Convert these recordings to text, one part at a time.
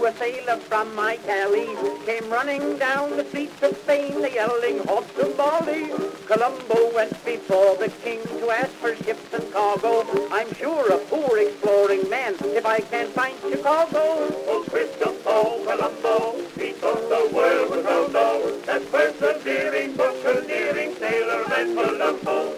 a sailor from my Cali came running down the streets of Spain, yelling hot tamale. Colombo went before the king to ask for ships and cargo. I'm sure a poor exploring man if I can't find Chicago. Oh, Christopher Colombo, he thought the world was round, oh, that persevering, buccaneering sailorman Colombo.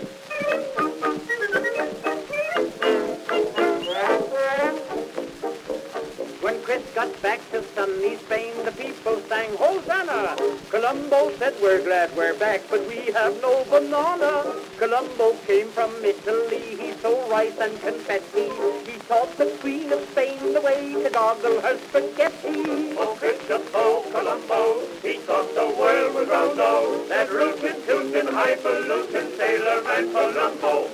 When Chris got back to sunny Spain, the people sang Hosanna. Colombo said, we're glad we're back, but we have no banana. Colombo came from Italy, he sold rice and confetti. He taught the Queen of Spain the way to goggle her spaghetti. Oh, Christopher Colombo, he thought the world was round, oh, that rootin' tootin' highfalutin sailorman Colombo.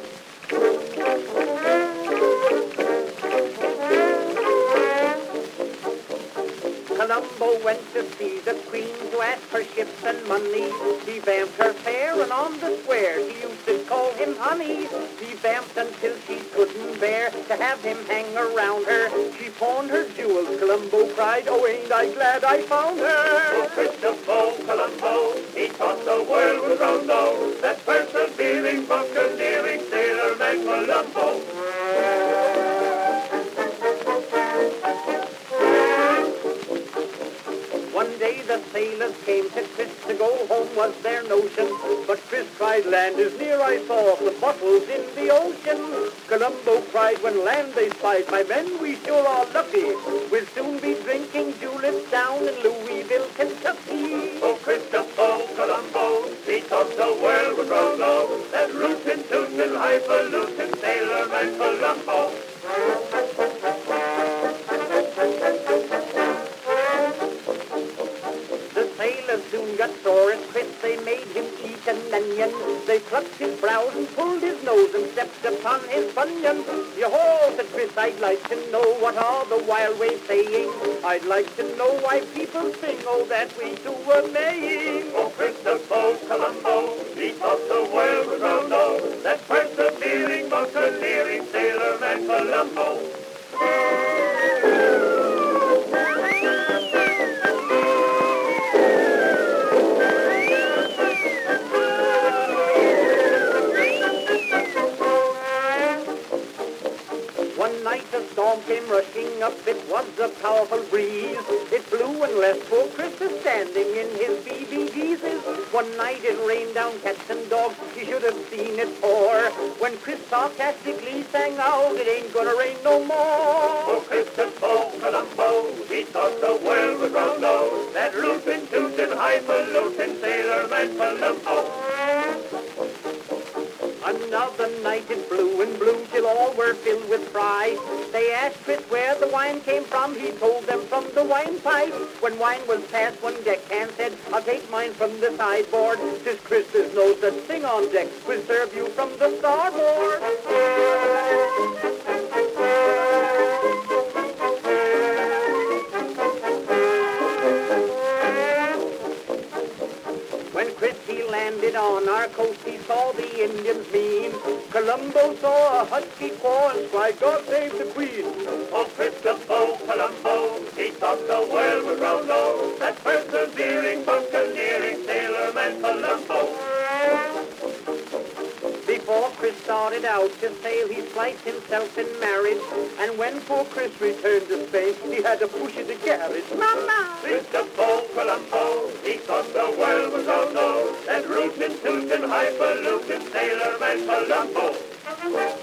Colombo went to see the Queen to ask for ships and money. He vamped her fair, and on the square she used to call him honey. He vamped until she couldn't bear to have him hang around her. She pawned her jewels, Colombo cried, oh, ain't I glad I found her. Oh, Christopher Colombo, he thought the world was round, oh, that persevering, buccaneering sailorman Colombo. One day the sailors came to Chris to go home was their notion. But Chris cried, land is near, I saw the bottles in the ocean. Colombo cried, when land they spied, my men, we sure are lucky. We'll soon be drinking juleps down in Louisville, Kentucky. Oh, Christopher Colombo, he thought the world was round, oh, that rootin' tootin' highfalutin sailorman Colombo. Soon got sore at Chris, they made him eat an onion. They plucked his brows and pulled his nose and stepped upon his bunion. Yo-ho, said Chris, I'd like to know what are the wild waves saying. I'd like to know why people sing, oh, that we too were maying. Oh, Christopher Colombo, he thought the world was round, oh, that persevering, buccaneering sailorman Colombo. One night a storm came rushing up, it was a powerful breeze. It blew and left poor Chris standing in his BBGs. One night it rained down cats and dogs, you should have seen it pour. When Chris sarcastically sang out, it ain't gonna rain no more. Oh, Christopher Colombo, he thought the world was round, oh, that rootin' tootin' highfalutin sailorman Colombo. Another night it blew and blew till all were filled with pride. They asked Chris where the wine came from, he told them from the wine pipe. When wine was passed, one deckhand said, I'll take mine from the sideboard. Says Chris, there's no such thing on deck, we'll serve you from the starboard. When Chris he landed on our coast, he saw the Indians mean. Colombo saw a husky quaw and cried, God save the Queen. Oh, Christopher Colombo, he thought the world was round, oh, that persevering, buccaneering sailorman Colombo. Before Chris started out to sail, he spliced himself in marriage. And when poor Chris returned to Spain, he had to push it to carriage. Mama! Christopher Colombo, he thought the world was round, oh, that rootin' tootin' highfalutin sailorman Colombo.